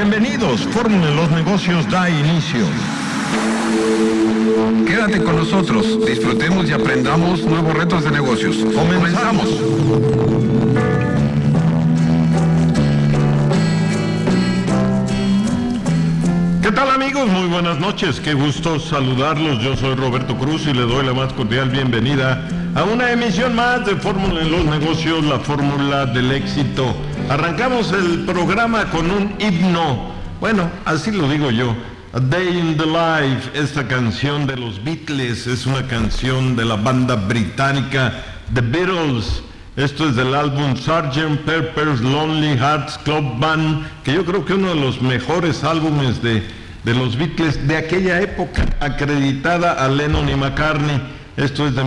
Bienvenidos, Fórmula de los Negocios da inicio. Quédate con nosotros, disfrutemos y aprendamos nuevos retos de negocios. ¡Comenzamos! ¿Qué tal, amigos? Muy buenas noches, qué gusto saludarlos. Yo soy Roberto Cruz y le doy la más cordial bienvenida a una emisión más de Fórmula en los Negocios, la fórmula del éxito. Arrancamos el programa con un himno, bueno, así lo digo yo, A Day in the Life. Esta canción de los Beatles es una canción de la banda británica The Beatles. Esto es del álbum Sgt. Pepper's Lonely Hearts Club Band, que yo creo que uno de los mejores álbumes de los Beatles de aquella época, acreditada a Lennon y McCartney. Esto es de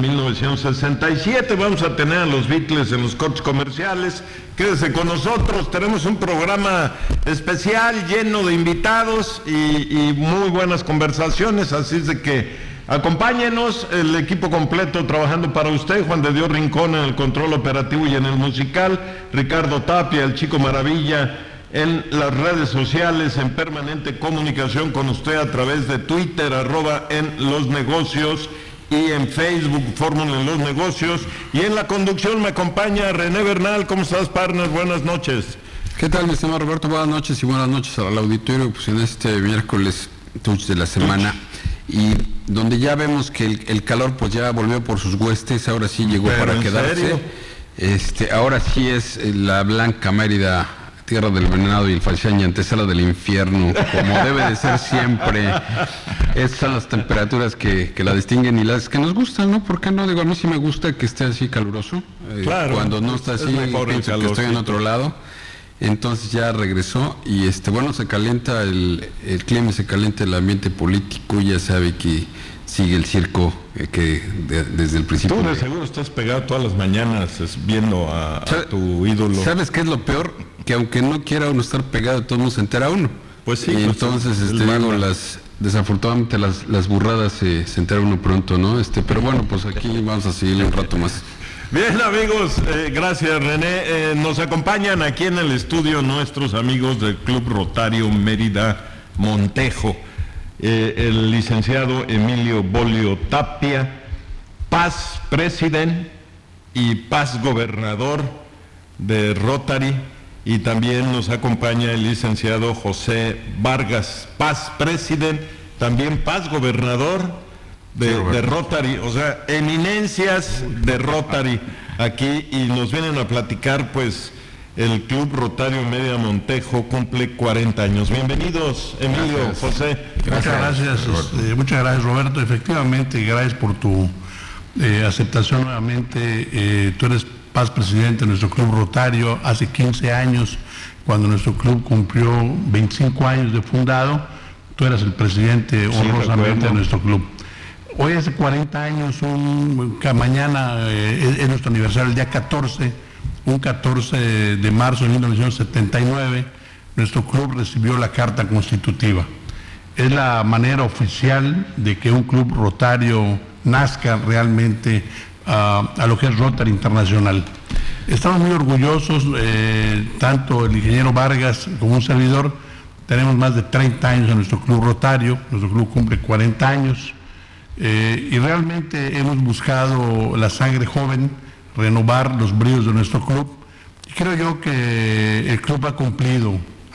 1967. Vamos a tener a los Beatles en los cortes comerciales. Quédese con nosotros, tenemos un programa especial lleno de invitados y muy buenas conversaciones, así es de que acompáñenos, el equipo completo trabajando para usted: Juan de Dios Rincón en el control operativo y en el musical, Ricardo Tapia, el Chico Maravilla, en las redes sociales, en permanente comunicación con usted a través de Twitter, @enlosnegocios, y en Facebook, Fórmula en los Negocios. Y en la conducción me acompaña René Bernal. ¿Cómo estás, partner? Buenas noches. ¿Qué tal, mi estimado Roberto? Buenas noches y buenas noches al auditorio, pues en este miércoles touch de la semana, y donde ya vemos que el calor pues ya volvió por sus huestes, ahora sí llegó para quedarse. Ahora sí es la Blanca Mérida, tierra del venenado y el Falciani, antesala del infierno, como debe de ser siempre. Esas son las temperaturas que la distinguen y las que nos gustan, ¿no? ¿Por qué no? Digo, a mí sí me gusta que esté así caluroso. Claro. Cuando no está así, pienso que estoy en otro lado. Entonces ya regresó y bueno, se calienta el clima, se calienta el ambiente político. Ya sabe que sigue el circo desde el principio. Tú de seguro estás pegado todas las mañanas viendo a tu ídolo. ¿Sabes qué es lo peor? Que aunque no quiera uno estar pegado, todo mundo se entera uno. Pues sí. Y entonces, digo, desafortunadamente las burradas se entera uno pronto, ¿no? Pero bueno, pues aquí vamos a seguir un rato más. Bien, amigos, gracias, René. Nos acompañan aquí en el estudio nuestros amigos del Club Rotario Mérida Montejo, el licenciado Emilio Bolio Tapia, Paz President y Paz Gobernador de Rotary, y también nos acompaña el licenciado José Vargas, Paz President, también Paz Gobernador de Rotary, o sea, eminencias de Rotary aquí, y nos vienen a platicar, pues, el Club Rotario Mérida Montejo cumple 40 años. Bienvenidos, Emilio, gracias. José. Muchas gracias, Roberto. Efectivamente, gracias por tu aceptación nuevamente. Tú eres Paz Presidente de nuestro Club Rotario. Hace 15 años, cuando nuestro club cumplió 25 años de fundado, tú eras el presidente honrosamente de nuestro club. Hoy hace 40 años, mañana es nuestro aniversario, el día 14, un 14 de marzo de 1979, nuestro club recibió la Carta Constitutiva. Es la manera oficial de que un club rotario nazca realmente a lo que es Rotary Internacional. Estamos muy orgullosos, tanto el ingeniero Vargas como un servidor. Tenemos más de 30 años en nuestro club rotario, nuestro club cumple 40 años. Y realmente hemos buscado la sangre joven, renovar los bríos de nuestro club, y creo yo que el club ha cumplido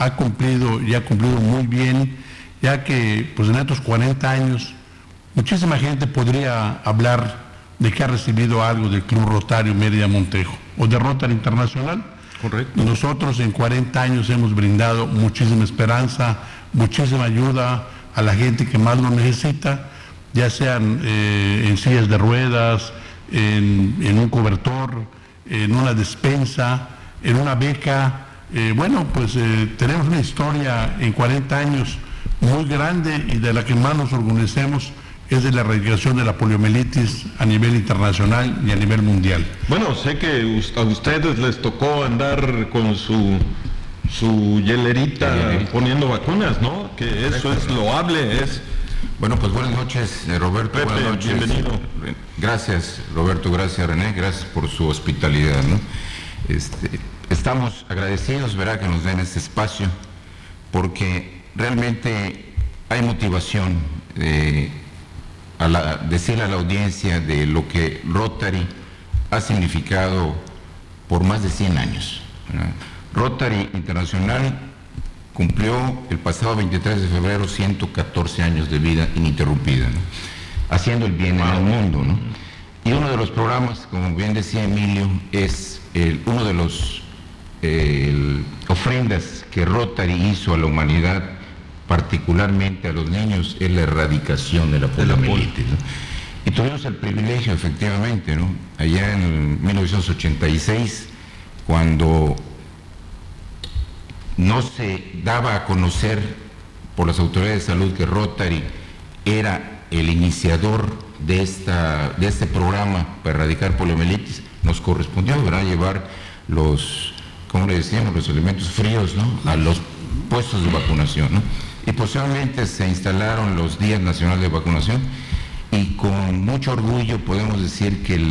muy bien, ya que pues en estos 40 años muchísima gente podría hablar de que ha recibido algo del Club Rotario Mérida Montejo o de Rotary Internacional. Correcto. Nosotros en 40 años hemos brindado muchísima esperanza, muchísima ayuda a la gente que más lo necesita, ya sean en sillas de ruedas, en un cobertor, en una despensa, en una beca. Tenemos una historia en 40 años muy grande, y de la que más nos orgullecemos es de la erradicación de la poliomielitis a nivel internacional y a nivel mundial. Bueno, sé que a ustedes les tocó andar con su hielerita poniendo vacunas, ¿no? Que eso es loable, Bueno, pues buenas noches, Roberto. Pepe, buenas noches. Bienvenido. Gracias, Roberto, gracias, René, gracias por su hospitalidad, ¿no? Estamos agradecidos, ¿verdad?, que nos den este espacio porque realmente hay motivación decirle a la audiencia de lo que Rotary ha significado por más de 100 años. Rotary Internacional cumplió el pasado 23 de febrero 114 años de vida ininterrumpida, ¿no? Haciendo el bien en el mundo, ¿no? Y uno de los programas, como bien decía Emilio, es uno de los ofrendas que Rotary hizo a la humanidad, particularmente a los niños, es la erradicación de la poliomielitis, ¿no? Y tuvimos el privilegio, efectivamente, ¿no? Allá en 1986, cuando no se daba a conocer por las autoridades de salud que Rotary era el iniciador de este programa para erradicar poliomielitis, nos correspondió, ¿verdad?, llevar los, ¿cómo le decíamos?, los alimentos fríos, ¿no?, a los puestos de vacunación, ¿no? Y posteriormente se instalaron los días nacionales de vacunación, y con mucho orgullo podemos decir que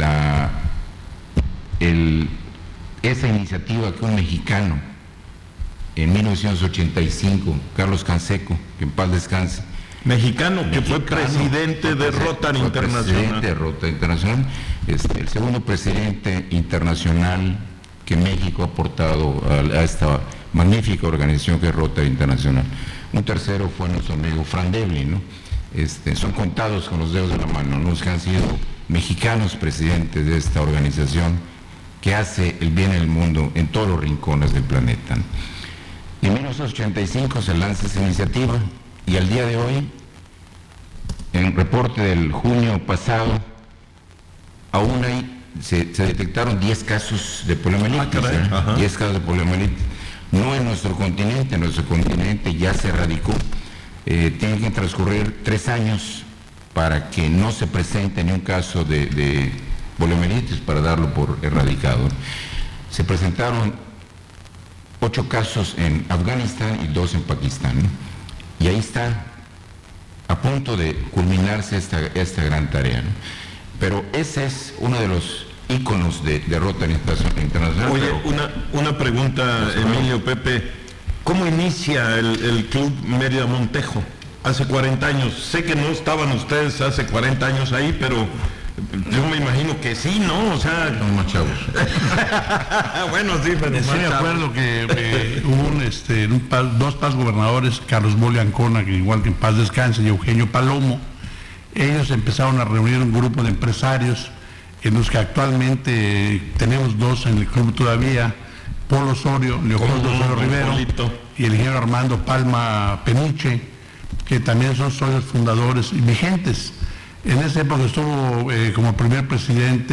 esa iniciativa que un mexicano en 1985, Carlos Canseco, que en paz descanse, mexicano que fue presidente de Rotary Internacional. Presidente de Rotary Internacional, el segundo presidente internacional que México ha aportado a esta magnífica organización que es Rotary Internacional. Un tercero fue nuestro amigo Fran Devlin, ¿no? Son contados con los dedos de la mano, ¿no?, los que han sido mexicanos presidentes de esta organización que hace el bien en el mundo en todos los rincones del planeta, ¿no? En 1985 se lanza esa iniciativa y al día de hoy, en el reporte del junio pasado, aún se detectaron 10 casos de poliomielitis, 10 casos de poliomielitis. No en nuestro continente ya se erradicó. Tienen que transcurrir 3 años para que no se presente ni un caso de poliomielitis para darlo por erradicado. Se presentaron 8 casos en Afganistán y 2 en Pakistán, ¿no? Y ahí está a punto de culminarse esta gran tarea, ¿no? Pero ese es uno de los íconos de Rotary Internacional. Oye, una pregunta, Emilio, Pepe. ¿Cómo inicia el Club Mérida Montejo? Hace 40 años. Sé que no estaban ustedes hace 40 años ahí, pero yo me imagino que sí, ¿no? O sea... Son más chavos. Bueno, sí, pero sí, me acuerdo que hubo dos paz gobernadores, Carlos Boli Ancona, que igual que en paz descanse, y Eugenio Palomo. Ellos empezaron a reunir un grupo de empresarios, en los que actualmente tenemos 2 en el club todavía, Paul Osorio, Leopoldo Osorio Rivero, y el ingeniero Armando Palma Peniche, que también son socios fundadores y vigentes. En esa época estuvo como primer presidente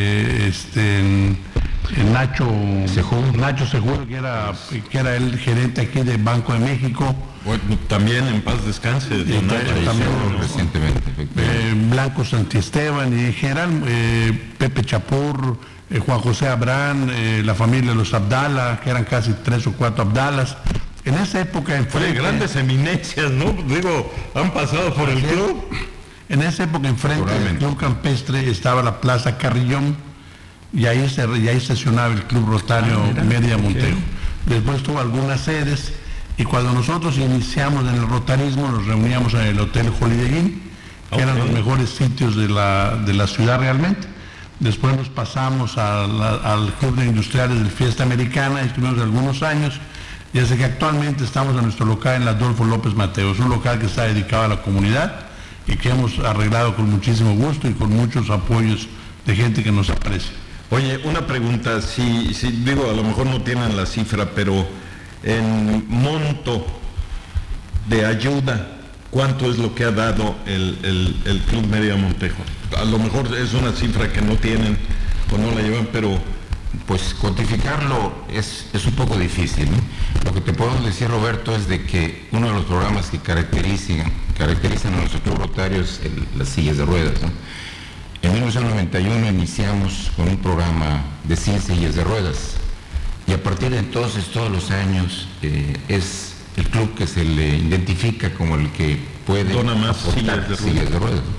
Nacho Seguro, que era el gerente aquí del Banco de México. Bueno, también en paz descanse. También recientemente. Blanco Santiesteban y en general Pepe Chapur, Juan José Abrán, la familia de los Abdala, que eran casi 3 o 4 Abdalas. En esa época... grandes eminencias, ¿no? Digo, han pasado por el club. En esa época, enfrente del Club Campestre, estaba la Plaza Carrillón, y ahí sesionaba el Club Rotario Mérida Montejo. Después tuvo algunas sedes, y cuando nosotros iniciamos en el rotarismo, nos reuníamos en el Hotel Holiday Inn, que eran los mejores sitios de la ciudad realmente. Después nos pasamos al Club de Industriales del Fiesta Americana, y estuvimos algunos años, y desde que actualmente estamos en nuestro local en la Adolfo López Mateos, un local que está dedicado a la comunidad y que hemos arreglado con muchísimo gusto y con muchos apoyos de gente que nos aprecia. Oye, una pregunta, si digo, a lo mejor no tienen la cifra, pero en monto de ayuda, ¿cuánto es lo que ha dado el Club Mérida Montejo? A lo mejor es una cifra que no tienen o no la llevan, pero... Pues cuantificarlo es un poco difícil, ¿no? Lo que te puedo decir, Roberto, es de que uno de los programas que caracterizan a nuestro club rotario es las sillas de ruedas, ¿no? En 1991 iniciamos con un programa de 100 sillas de ruedas, y a partir de entonces, todos los años, es el club que se le identifica como el que puede dona más aportar sillas de ruedas.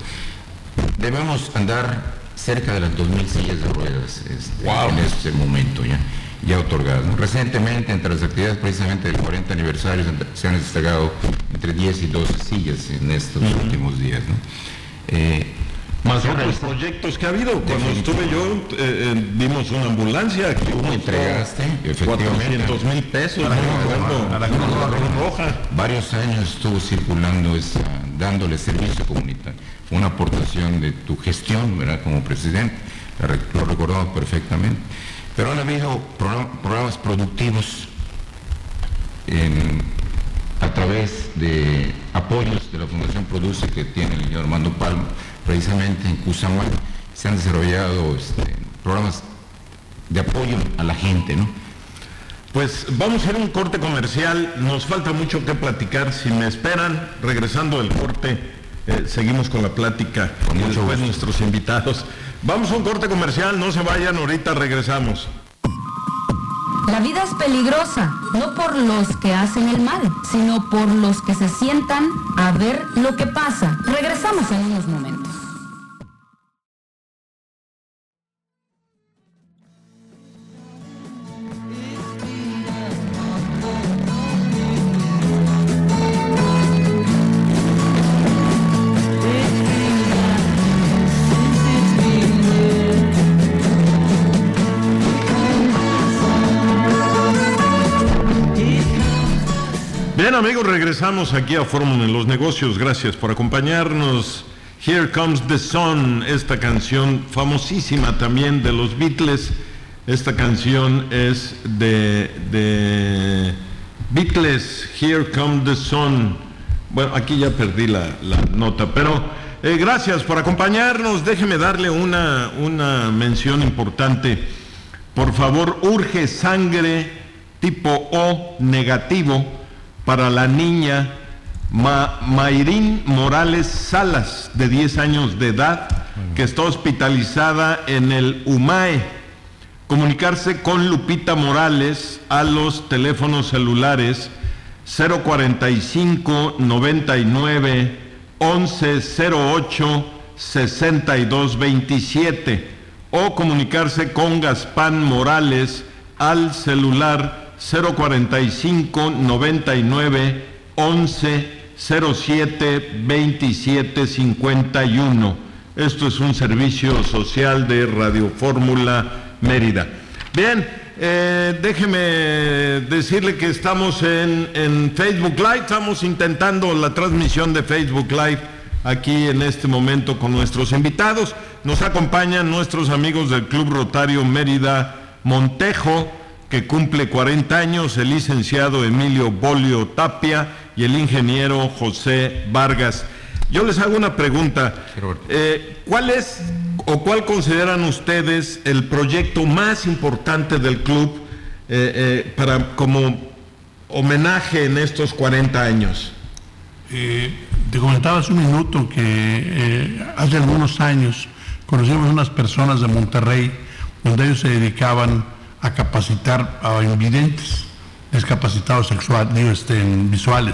Debemos andar cerca de las 2,000 sillas de ruedas en este momento ya. ya otorgadas, ¿no? Recientemente, entre las actividades precisamente del 40 aniversario, se han destacado entre 10 y 12 sillas en estos últimos días, ¿no? Más otros proyectos que ha habido. Cuando estuve yo, vimos una ambulancia que Tú entregaste, efectivamente, 400,000 pesos a la Cruz Roja. Varios años estuvo circulando dándole servicio comunitario. Fue una aportación de tu gestión, ¿verdad?, como presidente, lo recordamos perfectamente. Pero han habido programas productivos a través de apoyos de la Fundación Produce que tiene el señor Armando Palma, precisamente en Cusamán. Se han desarrollado programas de apoyo a la gente, ¿no? Pues vamos a hacer un corte comercial, nos falta mucho que platicar. Si me esperan, regresando del corte, seguimos con la plática y después nuestros invitados. Vamos a un corte comercial, no se vayan, ahorita regresamos. La vida es peligrosa, no por los que hacen el mal, sino por los que se sientan a ver lo que pasa. Regresamos en unos momentos. Bien, amigos, regresamos aquí a Fórmula en los Negocios. Gracias por acompañarnos. Here Comes the Sun, esta canción famosísima también de los Beatles. Esta canción es de Beatles, Here Comes the Sun. Bueno, aquí ya perdí la nota, pero gracias por acompañarnos. Déjeme darle una mención importante. Por favor, urge sangre tipo O negativo para la niña Mayrín Morales Salas, de 10 años de edad, que está hospitalizada en el UMAE. Comunicarse con Lupita Morales a los teléfonos celulares 045 99 11 08 62 27 o comunicarse con Gaspán Morales al celular 045 99 11 07 27 51. Esto es un servicio social de Radio Fórmula Mérida. Bien, déjeme decirle que estamos en Facebook Live. Estamos intentando la transmisión de Facebook Live aquí en este momento con nuestros invitados. Nos acompañan nuestros amigos del Club Rotario Mérida Montejo, que cumple 40 años, el licenciado Emilio Bolio Tapia y el ingeniero José Vargas. Yo les hago una pregunta. ¿Cuál es o cuál consideran ustedes el proyecto más importante del club para como homenaje en estos 40 años? Te comentaba hace un minuto que hace algunos años conocimos unas personas de Monterrey donde ellos se dedicaban a capacitar a invidentes, discapacitados visuales.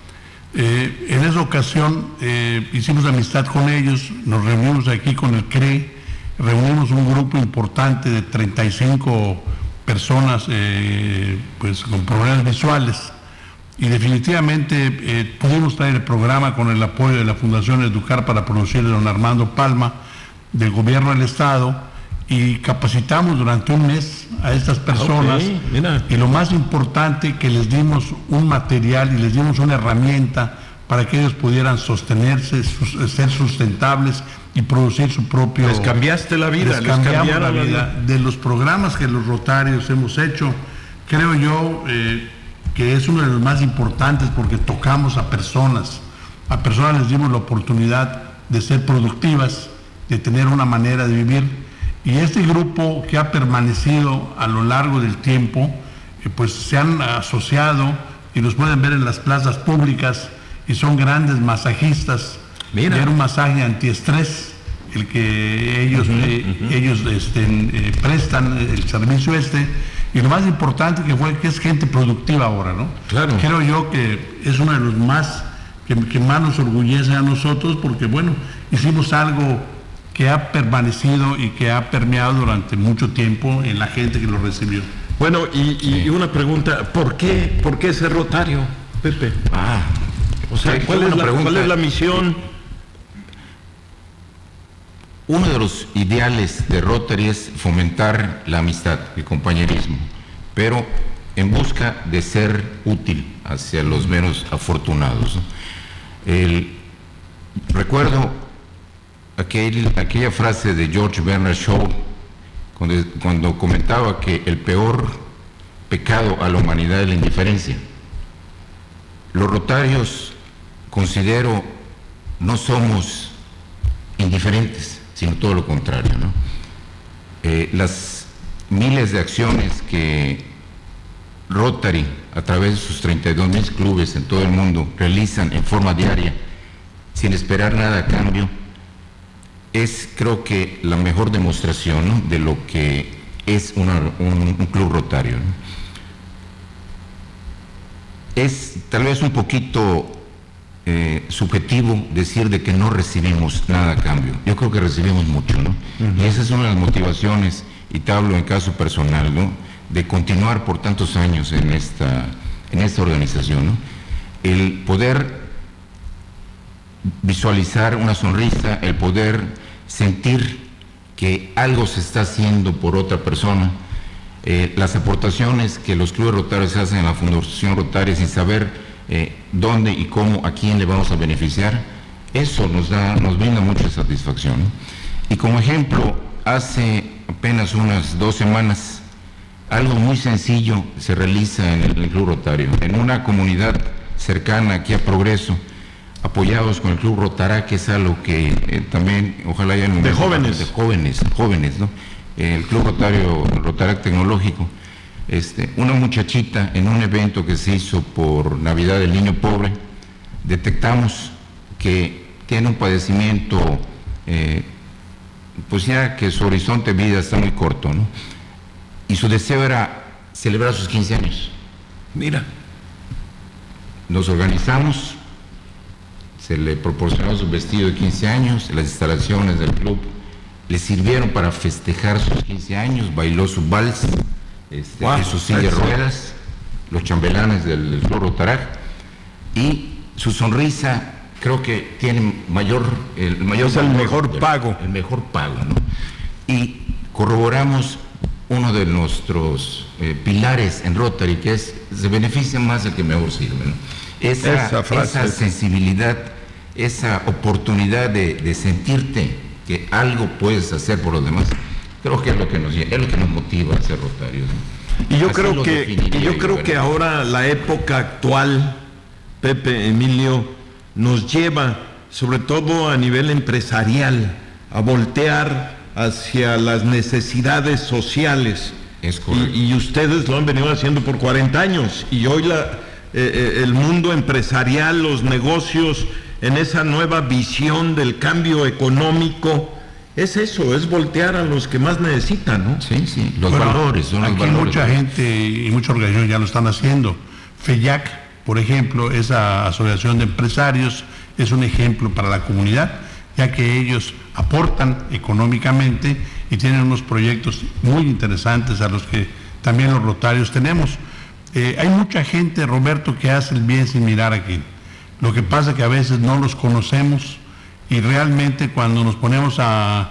En esa ocasión hicimos amistad con ellos, nos reunimos aquí con el CRE, reunimos un grupo importante de 35 personas pues con problemas visuales, y definitivamente pudimos traer el programa con el apoyo de la Fundación Educar para Producir de don Armando Palma, del Gobierno del Estado, y capacitamos durante un mes a estas personas. Y lo más importante, que les dimos un material y les dimos una herramienta para que ellos pudieran sostenerse, ser sustentables y producir su propio... Les cambiaste la vida, les cambiamos la vida. De los programas que los Rotarios hemos hecho, creo yo que es uno de los más importantes, porque tocamos a personas les dimos la oportunidad de ser productivas, de tener una manera de vivir. Y este grupo que ha permanecido a lo largo del tiempo, pues se han asociado y los pueden ver en las plazas públicas, y son grandes masajistas. Mira. Era un masaje antiestrés el que ellos prestan el servicio y lo más importante que es gente productiva ahora, ¿no? Claro. Creo yo que es uno de los más que más nos orgullece a nosotros, porque bueno, hicimos algo que ha permanecido y que ha permeado durante mucho tiempo en la gente que lo recibió. Bueno, y una pregunta, ¿por qué ser rotario, Pepe? O sea, ¿cuál es la misión? Uno de los ideales de Rotary es fomentar la amistad, el compañerismo, pero en busca de ser útil hacia los menos afortunados. Recuerdo aquella frase de George Bernard Shaw cuando comentaba que el peor pecado a la humanidad es la indiferencia. Los rotarios, considero, no somos indiferentes, sino todo lo contrario, ¿no? Las miles de acciones que Rotary, a través de sus 32,000 clubes en todo el mundo, realizan en forma diaria, sin esperar nada a cambio, es, creo que, la mejor demostración, ¿no?, de lo que es un club rotario, ¿no? Es tal vez un poquito subjetivo decir de que no recibimos nada a cambio. Yo creo que recibimos mucho, ¿no? Y esa es una de las motivaciones, y te hablo en caso personal, ¿no?, de continuar por tantos años en esta organización, ¿no? El poder visualizar una sonrisa, el poder sentir que algo se está haciendo por otra persona, las aportaciones que los clubes rotarios hacen en la Fundación Rotaria sin saber dónde y cómo, a quién le vamos a beneficiar, eso nos brinda mucha satisfacción, ¿no? Y como ejemplo, hace apenas unas 2 semanas, algo muy sencillo se realiza en el Club Rotario, en una comunidad cercana aquí a Progreso, apoyados con el Club Rotará, que es algo que también, ojalá haya un... De jóvenes. De jóvenes, ¿no? El Club Rotará Tecnológico, una muchachita en un evento que se hizo por Navidad del Niño Pobre, detectamos que tiene un padecimiento, pues ya que su horizonte de vida está muy corto, ¿no? Y su deseo era celebrar sus 15 años. Mira. Nos organizamos, se le proporcionó su vestido de 15 años, las instalaciones del club le sirvieron para festejar sus 15 años, bailó su vals, en sus silla de ruedas, los chambelanes del Club Rotará, y su sonrisa creo que tiene el mejor pago, ¿no? Y corroboramos uno de nuestros pilares en Rotary, que es: se beneficia más el que mejor sirve, ¿no? Esa sensibilidad, esa oportunidad de sentirte que algo puedes hacer por los demás, creo que es lo que nos motiva a ser rotarios, ¿no? Y yo creo que ahora la época actual, Pepe, Emilio, nos lleva, sobre todo a nivel empresarial, a voltear hacia las necesidades sociales. Es correcto. Y ustedes lo han venido haciendo por 40 años, y hoy el mundo empresarial, los negocios, en esa nueva visión del cambio económico, es eso, es voltear a los que más necesitan, ¿no? Sí, los valores son los valores. Mucha gente y muchas organizaciones ya lo están haciendo. FEYAC, por ejemplo, esa asociación de empresarios, es un ejemplo para la comunidad, ya que ellos aportan económicamente y tienen unos proyectos muy interesantes a los que también los rotarios tenemos. Hay mucha gente, Roberto, que hace el bien sin mirar a quién. Lo que pasa es que a veces no los conocemos, y realmente cuando nos ponemos a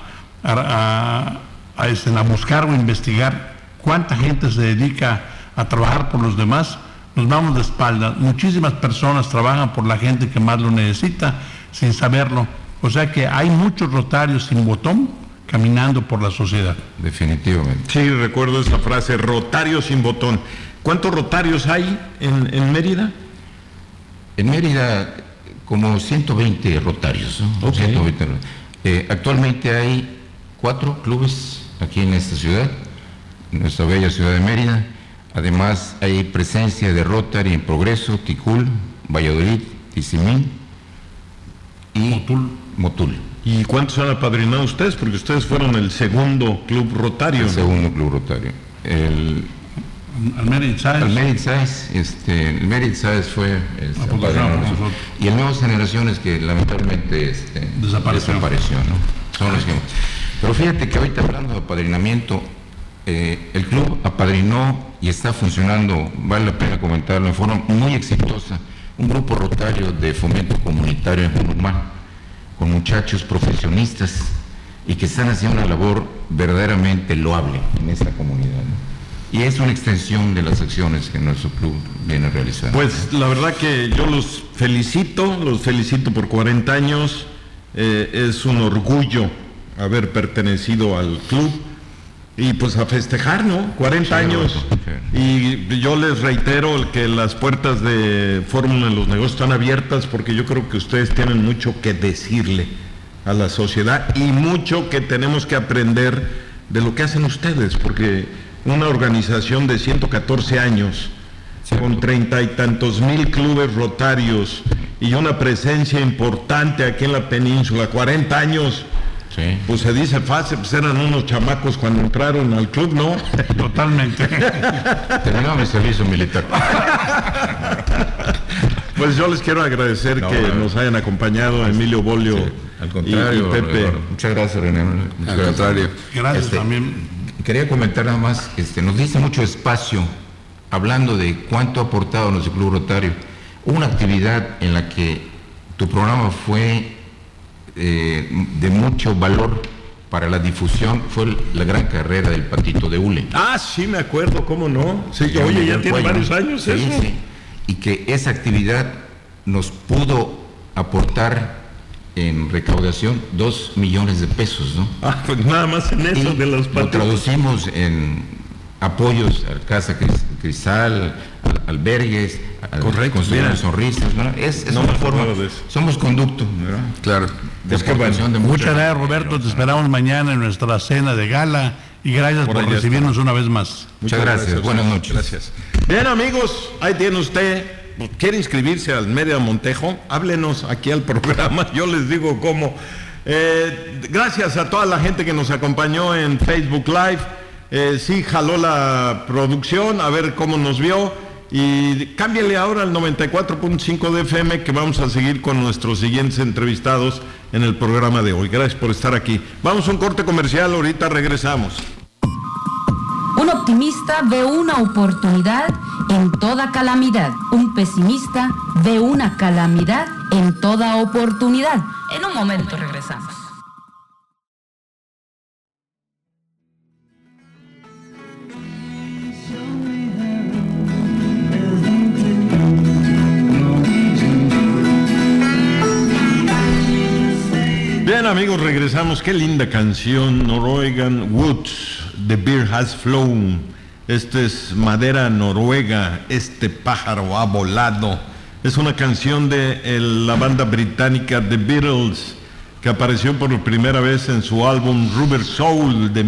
buscar o investigar cuánta gente se dedica a trabajar por los demás, nos vamos de espaldas. Muchísimas personas trabajan por la gente que más lo necesita sin saberlo. O sea que hay muchos rotarios sin botón caminando por la sociedad. Definitivamente. Sí, recuerdo esa frase, rotarios sin botón. ¿Cuántos rotarios hay en Mérida? En Mérida, como 120 rotarios, ¿no? Okay. 120. Actualmente hay 4 clubes aquí en esta ciudad, en nuestra bella ciudad de Mérida. Además, hay presencia de Rotary en Progreso, Ticul, Valladolid, Tizimín y Motul. ¿Y cuántos han apadrinado ustedes? Porque ustedes fueron el segundo club rotario. El segundo club rotario. Al Merit Sáez. El Merit Sáez fue y el Nuevas Generaciones, que lamentablemente desapareció, ¿no? Son los que... Pero fíjate que ahorita, hablando de apadrinamiento, el club apadrinó y está funcionando, vale la pena comentarlo, en forma muy exitosa, un grupo rotario de fomento comunitario en Junuman, con muchachos profesionistas y que están haciendo una labor verdaderamente loable en esta comunidad, ¿no? Y es una extensión de las acciones que nuestro club viene realizando. Pues la verdad que yo los felicito por 40 años, es un orgullo haber pertenecido al club y pues a festejar, ¿no? 40 años. Y yo les reitero que las puertas de Fórmula en los Negocios están abiertas porque yo creo que ustedes tienen mucho que decirle a la sociedad y mucho que tenemos que aprender de lo que hacen ustedes, porque una organización de 114 años, con 30 y tantos mil clubes rotarios y una presencia importante aquí en la península, 40 años, sí. Pues se dice fácil, pues eran unos chamacos cuando entraron al club, ¿no? Totalmente. Terminaba mi servicio militar. Pues yo les quiero agradecer que nos hayan acompañado, Emilio Bolio, sí, al contrario, y Pepe. Muchas gracias, René. Al contrario. Gracias también. Quería comentar nada más, nos dice mucho espacio, hablando de cuánto ha aportado nuestro Club Rotario. Hubo una actividad en la que tu programa fue de mucho valor para la difusión, fue la gran carrera del Patito de Hule. Ah, sí, me acuerdo, ¿cómo no? Sí, oye, ya tiene varios años sí, eso. Sí. Y que esa actividad nos pudo aportar en recaudación 2 millones de pesos, ¿no? Ah, pues nada más en eso de los patitos. Lo traducimos en apoyos a Casa Cristal, albergues, construcción sonrisas, ¿no? Es una forma, somos conducto, ¿verdad? Claro. Es que muchas gracias, Roberto, te esperamos mañana en nuestra cena de gala y gracias por recibirnos una vez más. Muchas gracias. Buenas noches. Gracias. Bien, amigos, ahí tiene usted. ¿Quiere inscribirse al Mérida Montejo? Háblenos aquí al programa, yo les digo cómo. Gracias a toda la gente que nos acompañó en Facebook Live. Sí, jaló la producción, a ver cómo nos vio. Y cámbiale ahora al 94.5 de FM, que vamos a seguir con nuestros siguientes entrevistados en el programa de hoy. Gracias por estar aquí. Vamos a un corte comercial, ahorita regresamos. Un optimista ve una oportunidad en toda calamidad. Un pesimista ve una calamidad en toda oportunidad. En un momento regresamos. Bien, amigos, regresamos. Qué linda canción, Norwegian Woods, The Beer Has Flown. Este es madera noruega, este pájaro ha volado. Es una canción de la banda británica The Beatles, que apareció por primera vez en su álbum Rubber Soul de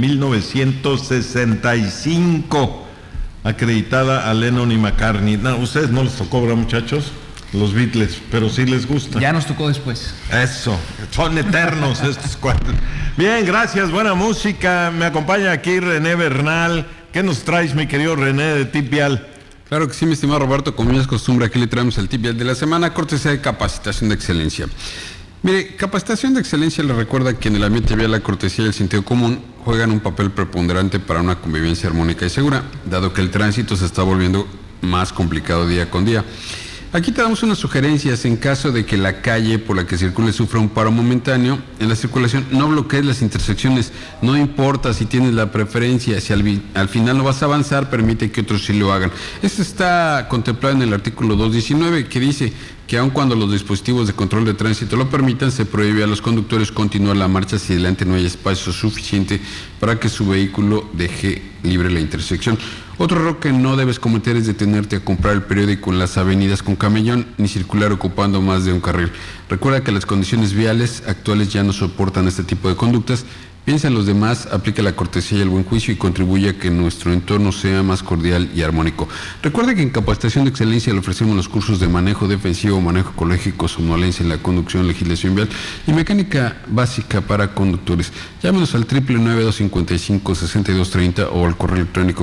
1965, acreditada a Lennon y McCartney. No, ustedes no les tocó, ¿verdad, muchachos? Los Beatles, pero sí les gusta. Ya nos tocó después. Eso, son eternos estos cuatro. Bien, gracias, buena música. Me acompaña aquí René Bernal. ¿Qué nos traes, mi querido René, de Tip Vial? Claro que sí, mi estimado Roberto, como ya es costumbre, aquí le traemos el Tip Vial de la semana, cortesía de Capacitación de Excelencia. Mire, Capacitación de Excelencia le recuerda que en el ambiente vial la cortesía y el sentido común juegan un papel preponderante para una convivencia armónica y segura, dado que el tránsito se está volviendo más complicado día con día. Aquí te damos unas sugerencias en caso de que la calle por la que circule sufra un paro momentáneo en la circulación. No bloquees las intersecciones, no importa si tienes la preferencia, si al final no vas a avanzar, permite que otros sí lo hagan. Esto está contemplado en el artículo 219, que dice que aun cuando los dispositivos de control de tránsito lo permitan, se prohíbe a los conductores continuar la marcha si delante no hay espacio suficiente para que su vehículo deje libre la intersección. Otro error que no debes cometer es detenerte a comprar el periódico en las avenidas con camellón ni circular ocupando más de un carril. Recuerda que las condiciones viales actuales ya no soportan este tipo de conductas. Piensa en los demás, aplica la cortesía y el buen juicio y contribuye a que nuestro entorno sea más cordial y armónico. Recuerda que en Capacitación de Excelencia le ofrecemos los cursos de manejo defensivo, manejo ecológico, somnolencia en la conducción, legislación vial y mecánica básica para conductores. Llámenos al 999-255-6230 o al correo electrónico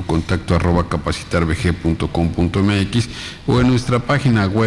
contacto@capacitarbg.com.mx o en nuestra página web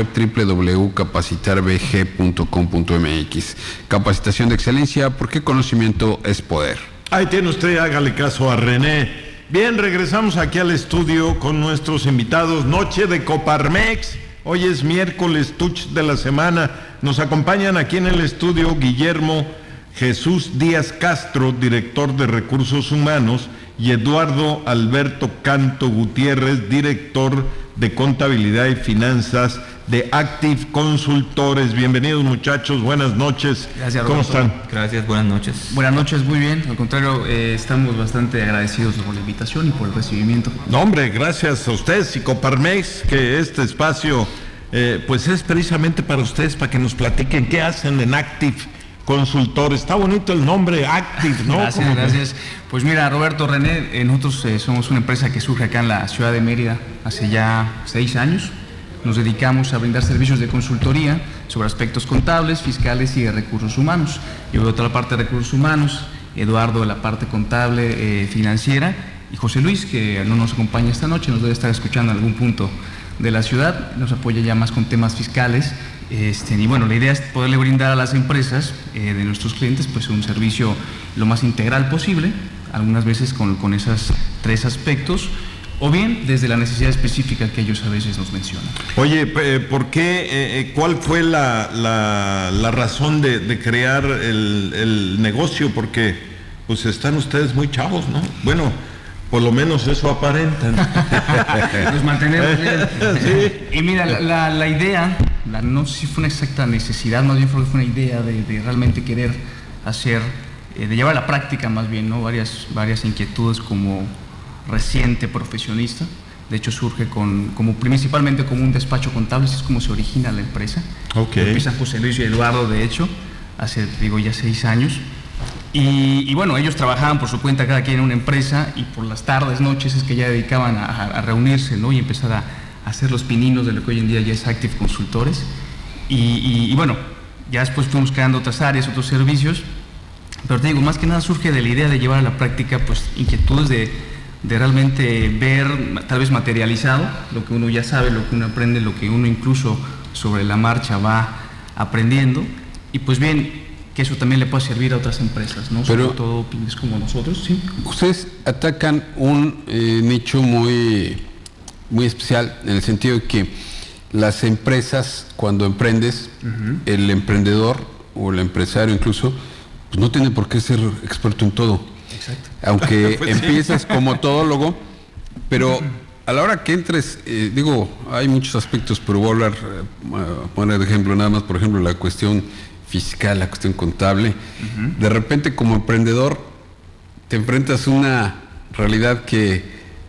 www.capacitarbg.com.mx. Capacitación de Excelencia, porque conocimiento es poder. Ahí tiene usted, hágale caso a René. Bien, regresamos aquí al estudio con nuestros invitados. Noche de Coparmex. Hoy es miércoles, Tuch de la semana. Nos acompañan aquí en el estudio Guillermo Jesús Díaz Castro, director de Recursos Humanos, y Eduardo Alberto Canto Gutiérrez, director de Contabilidad y Finanzas de Active Consultores. Bienvenidos, muchachos, buenas noches. Gracias, ¿Cómo Roberto. están? Gracias, buenas noches. Buenas noches, muy bien. Al contrario, estamos bastante agradecidos por la invitación y por el recibimiento. No, hombre, gracias a ustedes y Coparmex, que este espacio pues es precisamente para ustedes, para que nos platiquen qué hacen en Active Consultores. Está bonito el nombre, Active, ¿no? Gracias, gracias. Pues mira, Roberto, René, nosotros somos una empresa que surge acá en la ciudad de Mérida hace ya 6 años. Nos dedicamos a brindar servicios de consultoría sobre aspectos contables, fiscales y de recursos humanos. Yo veo toda la parte de recursos humanos, Eduardo de la parte contable, financiera, y José Luis, que no nos acompaña esta noche, nos debe estar escuchando en algún punto de la ciudad, nos apoya ya más con temas fiscales. Y bueno, la idea es poderle brindar a las empresas de nuestros clientes pues un servicio lo más integral posible, algunas veces con esos 3 aspectos, o bien desde la necesidad específica que ellos a veces nos mencionan. Oye, ¿por qué? ¿Cuál fue la razón de crear el negocio? Porque pues están ustedes muy chavos, ¿no? Bueno, por lo menos eso aparentan. Nos mantenemos bien. Sí. Y mira, la idea, no sé si fue una exacta necesidad, más bien fue una idea de realmente querer hacer, de llevar a la práctica más bien, ¿no? Varias inquietudes como reciente profesionista. De hecho surge principalmente como un despacho contable, así es como se origina la empresa. Okay. Empiezan José Luis y Eduardo, de hecho, hace, ya 6 años. Y bueno, ellos trabajaban por su cuenta cada quien en una empresa, y por las tardes, noches es que ya dedicaban a reunirse, ¿no? Y empezar a hacer los pininos de lo que hoy en día ya es Active Consultores. Y bueno, ya después fuimos creando otras áreas, otros servicios, pero te digo, más que nada surge de la idea de llevar a la práctica pues inquietudes de realmente ver, tal vez materializado, lo que uno ya sabe, lo que uno aprende, lo que uno incluso sobre la marcha va aprendiendo, y pues bien, que eso también le puede servir a otras empresas, ¿no? Pero, sobre todo pymes como nosotros, ¿sí? Ustedes atacan un nicho muy, muy especial, en el sentido de que las empresas, cuando emprendes, el emprendedor o el empresario incluso, pues no tiene por qué ser experto en todo. Exacto. Aunque Pues empieces como todólogo, pero a la hora que entres, hay muchos aspectos, pero voy a hablar, poner de ejemplo nada más, por ejemplo, la cuestión fiscal, la cuestión contable. De repente, como emprendedor, te enfrentas a una realidad que,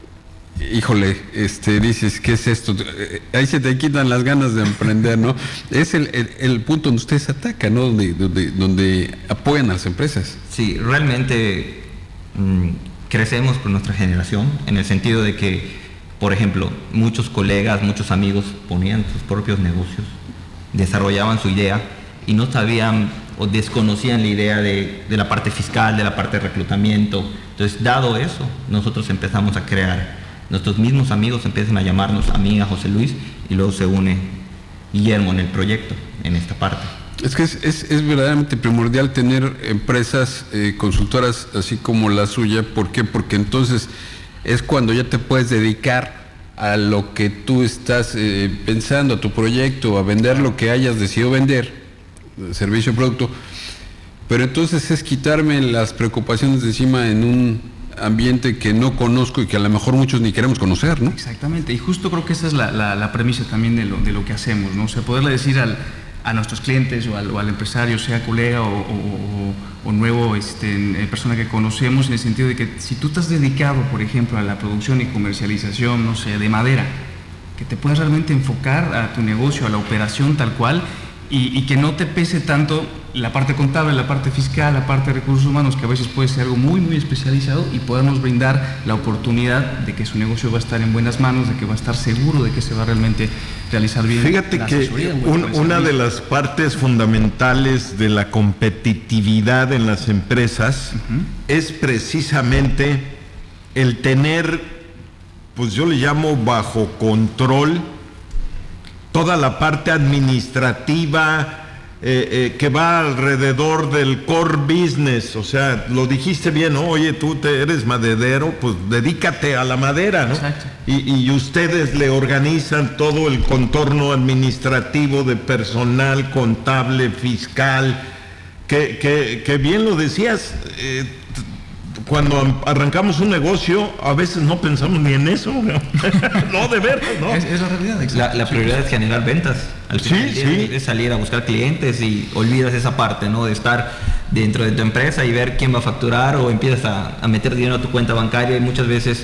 híjole, dices, ¿qué es esto? Ahí se te quitan las ganas de emprender, ¿no? Es el punto donde ustedes atacan, ¿no? Donde apoyan a las empresas. Sí, realmente crecemos con nuestra generación, en el sentido de que, por ejemplo, muchos colegas, muchos amigos ponían sus propios negocios, desarrollaban su idea y no sabían o desconocían la idea de la parte fiscal, de la parte de reclutamiento. Entonces, dado eso, nosotros empezamos a crear. Nuestros mismos amigos empiezan a llamarnos, a mí, a José Luis, y luego se une Guillermo en el proyecto, en esta parte. Es que es verdaderamente primordial tener empresas consultoras así como la suya. ¿Por qué? Porque entonces es cuando ya te puedes dedicar a lo que tú estás pensando, a tu proyecto, a vender lo que hayas decidido vender, servicio o producto. Pero entonces es quitarme las preocupaciones de encima en un ambiente que no conozco y que a lo mejor muchos ni queremos conocer, ¿no? Exactamente, y justo creo que esa es la premisa también de lo que hacemos, ¿no? O sea, poderle decir a nuestros clientes o al empresario, sea colega o nuevo persona que conocemos, en el sentido de que si tú estás dedicado, por ejemplo, a la producción y comercialización, no sé, de madera, que te puedas realmente enfocar a tu negocio, a la operación tal cual, y que no te pese tanto la parte contable, la parte fiscal, la parte de recursos humanos, que a veces puede ser algo muy, muy especializado, y podemos brindar la oportunidad de que su negocio va a estar en buenas manos, de que va a estar seguro de que se va a realmente realizar bien. Fíjate que una de las partes fundamentales de la competitividad en las empresas es precisamente el tener, pues yo le llamo bajo control, toda la parte administrativa, que va alrededor del core business, o sea, lo dijiste bien, ¿no? Oye, tú eres maderero, pues dedícate a la madera, ¿no? Exacto. Y ustedes le organizan todo el contorno administrativo de personal, contable, fiscal, que bien lo decías, cuando arrancamos un negocio, a veces no pensamos ni en eso, ¿no? No, de veras, ¿no? Es la realidad. La prioridad es generar ventas. Al final es salir a buscar clientes y olvidas esa parte, ¿no? De estar dentro de tu empresa y ver quién va a facturar, o empiezas a meter dinero a tu cuenta bancaria, y muchas veces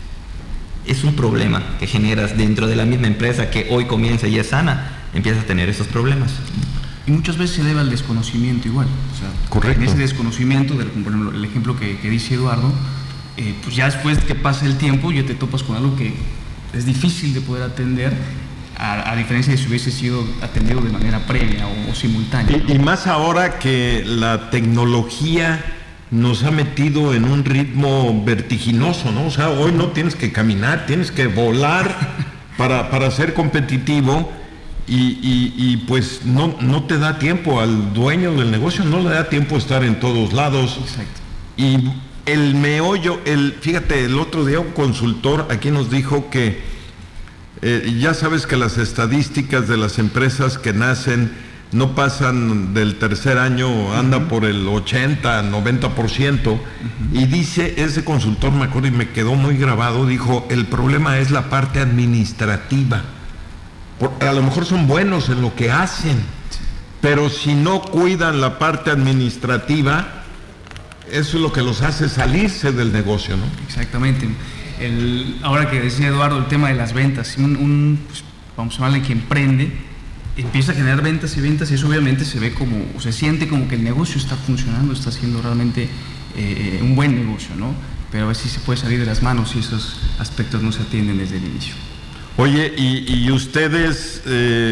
es un problema que generas dentro de la misma empresa que hoy comienza y es sana, empiezas a tener esos problemas. Y muchas veces se debe al desconocimiento igual. O sea, correcto. En ese desconocimiento, por ejemplo, el ejemplo que dice Eduardo, pues ya después que pasa el tiempo, ya te topas con algo que es difícil de poder atender, a diferencia de si hubiese sido atendido de manera previa o simultánea, ¿no? Y más ahora que la tecnología nos ha metido en un ritmo vertiginoso, ¿no? O sea, hoy no tienes que caminar, tienes que volar para ser competitivo. Y pues no te da tiempo al dueño del negocio, no le da tiempo estar en todos lados. Exacto. Y el meollo, fíjate, el otro día un consultor aquí nos dijo que ya sabes que las estadísticas de las empresas que nacen no pasan del tercer año, anda por el 80, 90%, y dice, ese consultor, me acuerdo y me quedó muy grabado, dijo, el problema es la parte administrativa. A lo mejor son buenos en lo que hacen, pero si no cuidan la parte administrativa, eso es lo que los hace salirse del negocio, ¿no? Exactamente. Ahora que decía Eduardo el tema de las ventas, pues, vamos a llamarle que emprende, empieza a generar ventas y ventas, y eso obviamente se ve como, o se siente como que el negocio está funcionando, está siendo realmente un buen negocio, ¿no? Pero a veces se puede salir de las manos si esos aspectos no se atienden desde el inicio. Oye, ¿y ustedes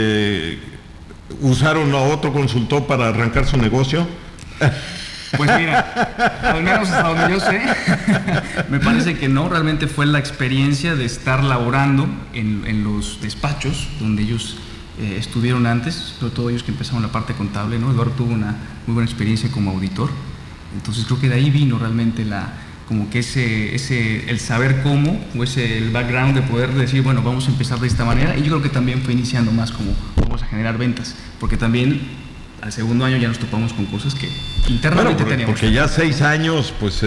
usaron a otro consultor para arrancar su negocio? Pues mira, al menos hasta donde yo sé, me parece que no, realmente fue la experiencia de estar laborando en los despachos donde ellos estuvieron antes, sobre todo ellos que empezaron la parte contable, ¿no? Eduardo tuvo una muy buena experiencia como auditor, entonces creo que de ahí vino realmente como que el saber cómo, o el background de poder decir, bueno, vamos a empezar de esta manera, y yo creo que también fue iniciando más como vamos a generar ventas, porque también al segundo año ya nos topamos con cosas que internamente teníamos. Porque ya 6 años, pues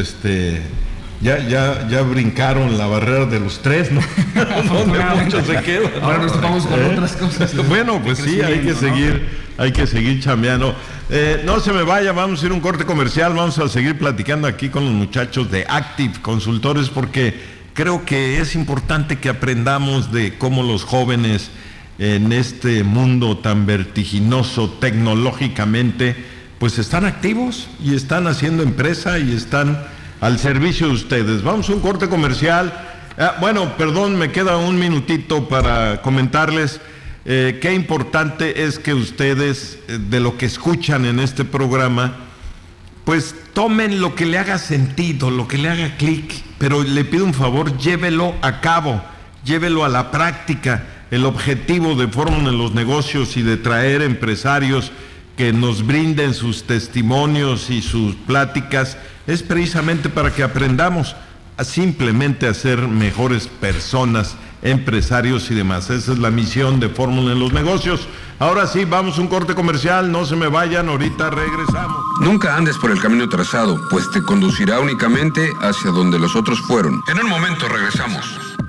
ya brincaron la barrera de los 3, ¿no? Donde muchos se quedan. Ahora nos topamos con otras cosas. Bueno, pues sí, hay que seguir chambeando. No se me vaya, vamos a ir a un corte comercial, vamos a seguir platicando aquí con los muchachos de Active Consultores, porque creo que es importante que aprendamos de cómo los jóvenes en este mundo tan vertiginoso tecnológicamente, pues están activos y están haciendo empresa y están al servicio de ustedes. Vamos a un corte comercial. Bueno, perdón, me queda un minutito para comentarles qué importante es que ustedes, de lo que escuchan en este programa, pues tomen lo que le haga sentido, lo que le haga clic, pero le pido un favor, llévelo a cabo, llévelo a la práctica. El objetivo de Fórmula en los Negocios y de traer empresarios que nos brinden sus testimonios y sus pláticas es precisamente para que aprendamos a simplemente a ser mejores personas, empresarios y demás. Esa es la misión de Fórmula en los Negocios. Ahora sí, vamos a un corte comercial, no se me vayan, ahorita regresamos. Nunca andes por el camino trazado, pues te conducirá únicamente hacia donde los otros fueron. En un momento regresamos.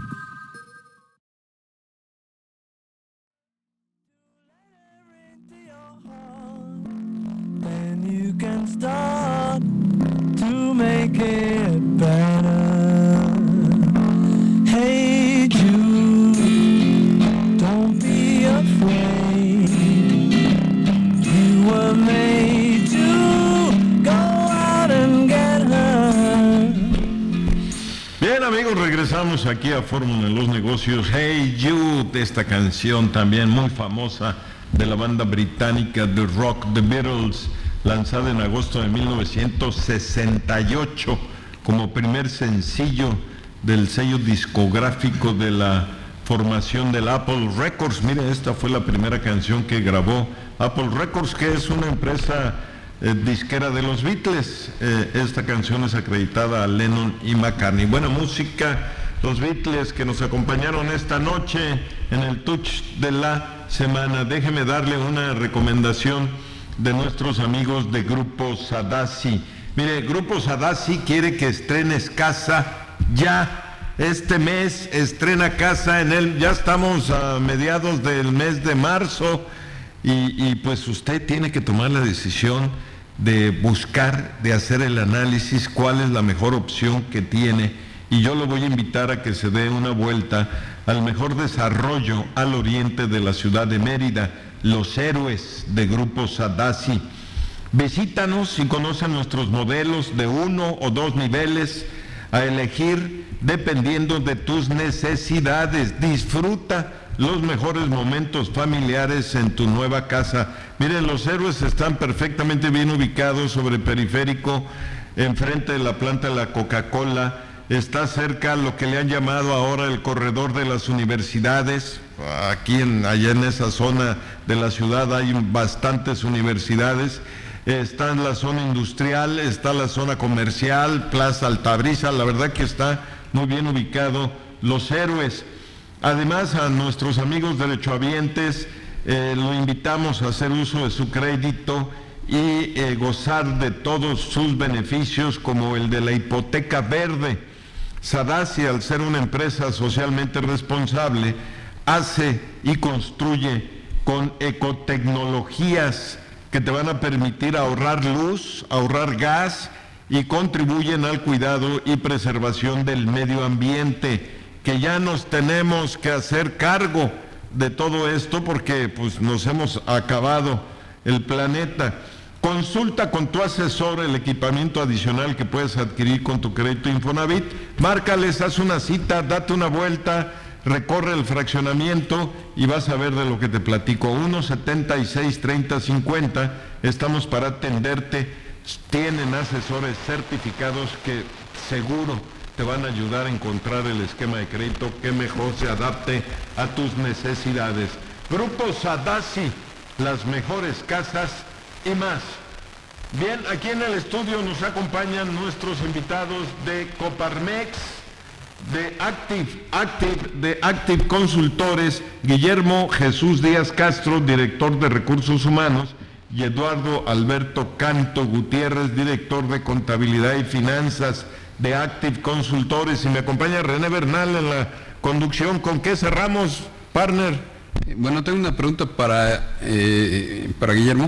Make it better. Hey Jude, don't be afraid. You were made to go out and get her. Bien, amigos, regresamos aquí a Fórmula en los Negocios. Hey Jude, esta canción también muy famosa de la banda británica de rock The Beatles, lanzada en agosto de 1968 como primer sencillo del sello discográfico de la formación del Apple Records. Mire, esta fue la primera canción que grabó Apple Records, que es una empresa disquera de los Beatles. Esta canción es acreditada a Lennon y McCartney. Buena música, los Beatles que nos acompañaron esta noche en el Touch de la Semana. Déjeme darle una recomendación de nuestros amigos de Grupo Sadassi. Mire, Grupo Sadassi quiere que estrenes casa ya. Este mes estrena casa ya estamos a mediados del mes de marzo y pues usted tiene que tomar la decisión de buscar, de hacer el análisis, cuál es la mejor opción que tiene, y yo lo voy a invitar a que se dé una vuelta al mejor desarrollo al oriente de la ciudad de Mérida, Los Héroes de Grupo Sadassi. Visítanos y conoce nuestros modelos de 1 o 2 niveles a elegir dependiendo de tus necesidades. Disfruta los mejores momentos familiares en tu nueva casa. Miren, Los Héroes están perfectamente bien ubicados sobre Periférico, enfrente de la planta de la Coca-Cola. Está cerca lo que le han llamado ahora el corredor de las universidades. Allá en esa zona de la ciudad hay bastantes universidades. Está en la zona industrial, está la zona comercial, Plaza Altabrisa. La verdad que está muy bien ubicado Los Héroes. Además, a nuestros amigos derechohabientes lo invitamos a hacer uso de su crédito y gozar de todos sus beneficios, como el de la hipoteca verde. Sadassi, al ser una empresa socialmente responsable, hace y construye con ecotecnologías que te van a permitir ahorrar luz, ahorrar gas, y contribuyen al cuidado y preservación del medio ambiente, que ya nos tenemos que hacer cargo de todo esto porque pues nos hemos acabado el planeta. Consulta con tu asesor el equipamiento adicional que puedes adquirir con tu crédito Infonavit. Márcales, haz una cita, date una vuelta, recorre el fraccionamiento y vas a ver de lo que te platico. 1-76-30-50, estamos para atenderte. Tienen asesores certificados que seguro te van a ayudar a encontrar el esquema de crédito que mejor se adapte a tus necesidades. Grupo Sadassi, las mejores casas y más. Bien, aquí en el estudio nos acompañan nuestros invitados de Coparmex, de Active Consultores, Guillermo Jesús Díaz Castro, director de Recursos Humanos, y Eduardo Alberto Canto Gutiérrez, director de Contabilidad y Finanzas de Active Consultores, y me acompaña René Bernal en la conducción. ¿Con qué cerramos, partner? Bueno, tengo una pregunta para Guillermo.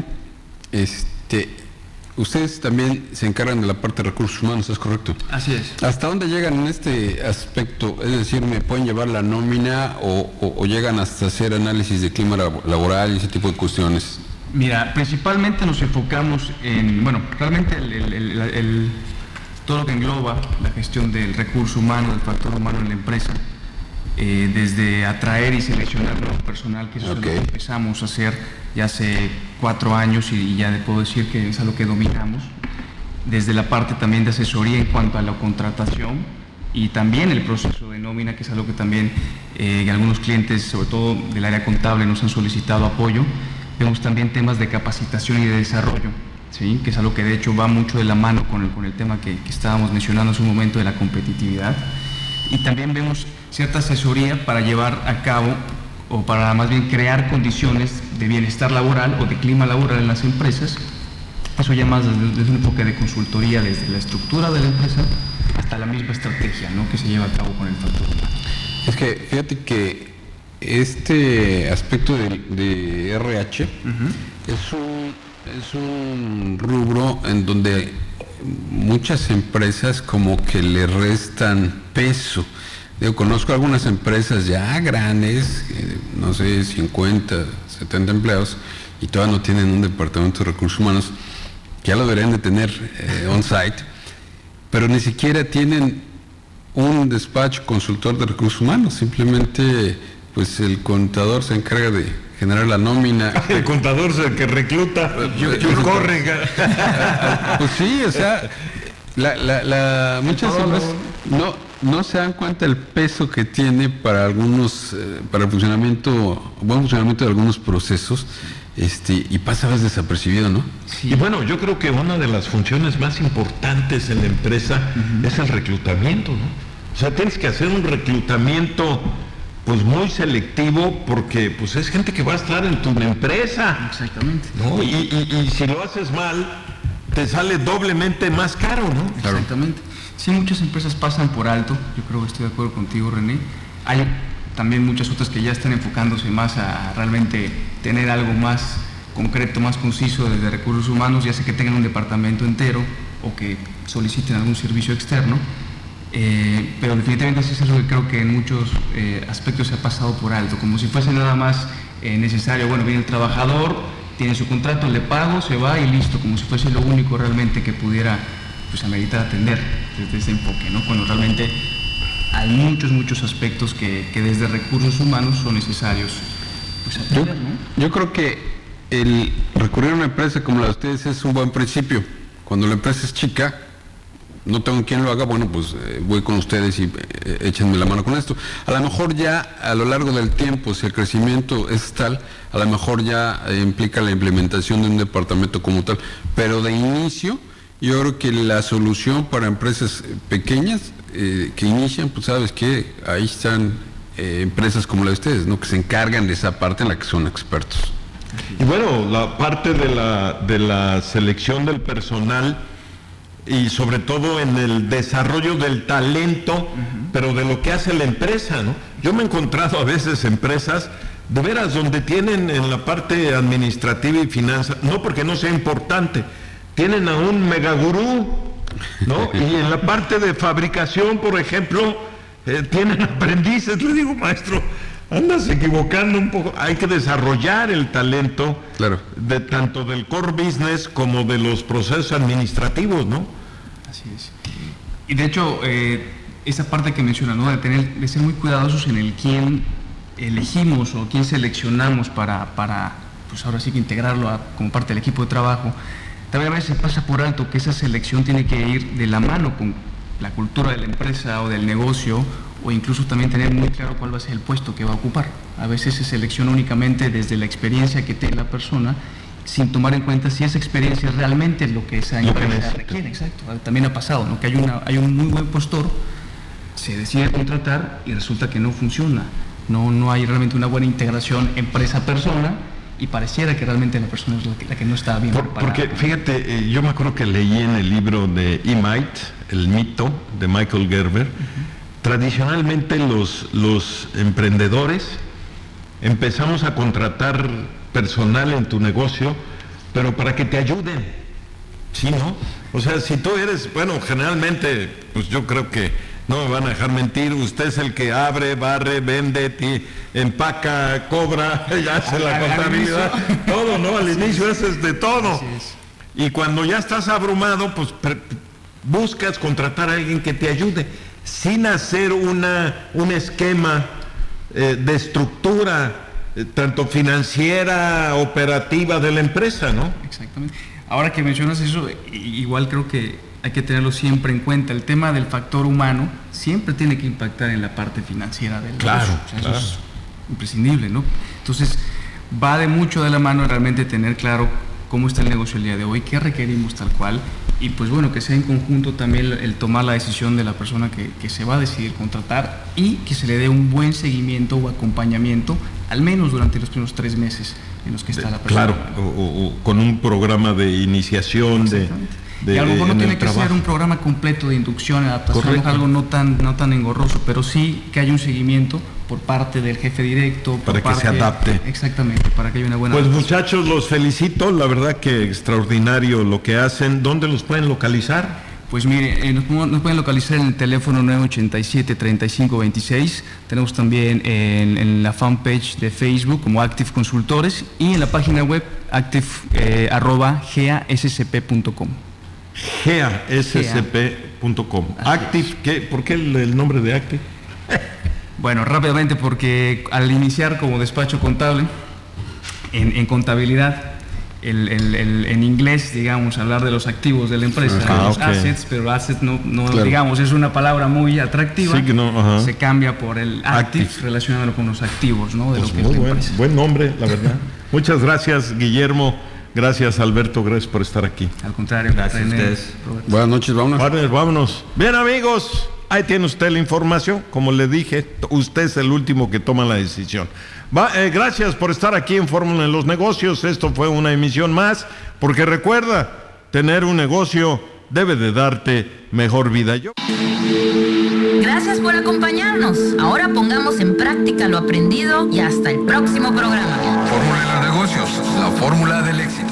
Ustedes también se encargan de la parte de recursos humanos, ¿es correcto? Así es. ¿Hasta dónde llegan en este aspecto? Es decir, ¿me pueden llevar la nómina o llegan hasta hacer análisis de clima laboral y ese tipo de cuestiones? Mira, principalmente nos enfocamos en, realmente todo lo que engloba la gestión del recurso humano, del factor humano en la empresa, desde atraer y seleccionar nuevo personal, que eso es lo que empezamos a hacer ya hace 4 años y ya puedo decir que es algo que dominamos, desde la parte también de asesoría en cuanto a la contratación y también el proceso de nómina, que es algo que también algunos clientes, sobre todo del área contable, nos han solicitado apoyo. Vemos también temas de capacitación y de desarrollo, ¿sí? Que es algo que de hecho va mucho de la mano con el tema que estábamos mencionando hace un momento de la competitividad. Y también vemos cierta asesoría para llevar a cabo, o para más bien crear condiciones de bienestar laboral o de clima laboral en las empresas. Eso ya más desde un enfoque de consultoría, desde la estructura de la empresa hasta la misma estrategia, ¿no?, que se lleva a cabo con el factor humano. Es que fíjate que este aspecto de RH es un rubro en donde muchas empresas como que le restan peso. Conozco algunas empresas ya grandes, no sé, 50, 70 empleados, y todavía no tienen un departamento de recursos humanos, que ya lo deberían de tener on-site, pero ni siquiera tienen un despacho consultor de recursos humanos. Simplemente pues el contador se encarga de generar la nómina. El contador es el que recluta, yo corre. Pues sí, o sea, muchas empresas no se dan cuenta el peso que tiene para algunos, para el buen funcionamiento de algunos procesos, y pasa a veces desapercibido, ¿no? Sí. Y bueno, yo creo que una de las funciones más importantes en la empresa es el reclutamiento, ¿no? O sea, tienes que hacer un reclutamiento pues muy selectivo, porque pues es gente que va a estar en tu empresa. Exactamente. ¿No? Y si lo haces mal, te sale doblemente más caro, ¿no? Exactamente. Sí, muchas empresas pasan por alto, yo creo que estoy de acuerdo contigo, René. Hay también muchas otras que ya están enfocándose más a realmente tener algo más concreto, más conciso desde recursos humanos, ya sea que tengan un departamento entero o que soliciten algún servicio externo. Pero definitivamente sí es algo que creo que en muchos aspectos se ha pasado por alto, como si fuese nada más necesario. Bueno, viene el trabajador, tiene su contrato, le pago, se va y listo, como si fuese lo único realmente que pudiera pues ameritar atender desde ese enfoque, ¿no? Cuando realmente hay muchos aspectos que desde recursos humanos son necesarios pues atender, ¿no? Yo creo que el recurrir a una empresa como la de ustedes es un buen principio. Cuando la empresa es chica, no tengo quien lo haga, bueno, pues voy con ustedes y échenme la mano con esto. A lo mejor ya a lo largo del tiempo, si el crecimiento es tal, a lo mejor ya implica la implementación de un departamento como tal, pero de inicio yo creo que la solución para empresas pequeñas que inician, pues sabes que ahí están empresas como la de ustedes, ¿no? Que se encargan de esa parte en la que son expertos. Y bueno, la parte de la selección del personal y sobre todo en el desarrollo del talento, pero de lo que hace la empresa, ¿no? Yo me he encontrado a veces empresas de veras donde tienen en la parte administrativa y finanzas, no porque no sea importante, tienen a un megagurú, ¿no? Y en la parte de fabricación, por ejemplo, tienen aprendices. Le digo, maestro, andas equivocando un poco. Hay que desarrollar el talento, claro, de tanto del core business como de los procesos administrativos, ¿no? Así es. Y de hecho, esa parte que menciona, ¿no? De ser muy cuidadosos en el quién elegimos o quién seleccionamos para pues ahora sí que integrarlo como parte del equipo de trabajo. También a veces se pasa por alto que esa selección tiene que ir de la mano con la cultura de la empresa o del negocio, o incluso también tener muy claro cuál va a ser el puesto que va a ocupar. A veces se selecciona únicamente desde la experiencia que tiene la persona, sin tomar en cuenta si esa experiencia es realmente lo que esa empresa requiere. Exacto. También ha pasado, ¿no? Que hay un muy buen postor, se decide contratar y resulta que no funciona. No hay realmente una buena integración empresa-persona, y pareciera que realmente la persona es la que no está bien preparada. Porque fíjate, yo me acuerdo que leí en el libro de E-Myth, El mito, de Michael Gerber, tradicionalmente los emprendedores empezamos a contratar personal en tu negocio, pero para que te ayuden, ¿sí, no? O sea, si tú eres, bueno, generalmente, pues yo creo que no me van a dejar mentir, usted es el que abre, barre, vende, empaca, cobra, ya hace la contabilidad, todo, ¿no? Al inicio haces de todo. Y cuando ya estás abrumado, pues buscas contratar a alguien que te ayude, sin hacer un esquema de estructura, tanto financiera, operativa de la empresa, ¿no? Exactamente. Ahora que mencionas eso, igual creo que hay que tenerlo siempre en cuenta. El tema del factor humano siempre tiene que impactar en la parte financiera del negocio. O sea, claro. Eso es imprescindible, ¿no? Entonces, va de mucho de la mano realmente tener claro cómo está el negocio el día de hoy, qué requerimos tal cual, y pues bueno, que sea en conjunto también el tomar la decisión de la persona que se va a decidir contratar, y que se le dé un buen seguimiento o acompañamiento, al menos durante los primeros 3 meses en los que está la persona. Claro, o con un programa de iniciación, y a lo mejor no tiene que ser un programa completo de inducción, adaptación, algo no tan engorroso, pero sí que haya un seguimiento por parte del jefe directo. Para que se adapte. Exactamente, para que haya una buena Pues adaptación. Muchachos, los felicito, la verdad que extraordinario lo que hacen. ¿Dónde los pueden localizar? Pues mire, nos pueden localizar en el teléfono 987-3526. Tenemos también en la fanpage de Facebook como Active Consultores, y en la página web active@gasscp.com. gasscp.com. Active, ¿por qué el nombre de Active? Bueno, rápidamente, porque al iniciar como despacho contable en contabilidad, en inglés, digamos, hablar de los activos de la empresa, los assets, pero assets no claro. Digamos, es una palabra muy atractiva, sí, se cambia por el active, relacionándolo con los activos, ¿no? De pues lo que es la empresa. Buen nombre, la verdad. Muchas gracias, Guillermo. Gracias, Alberto, gracias por estar aquí. Al contrario, gracias a ustedes. Buenas noches, vámonos. Bien, amigos, ahí tiene usted la información. Como le dije, usted es el último que toma la decisión. Gracias por estar aquí en Fórmula en los Negocios. Esto fue una emisión más, porque recuerda, tener un negocio debe de darte mejor vida. Gracias por acompañarnos. Ahora pongamos en práctica lo aprendido y hasta el próximo programa. Fórmula de los Negocios, la fórmula del éxito.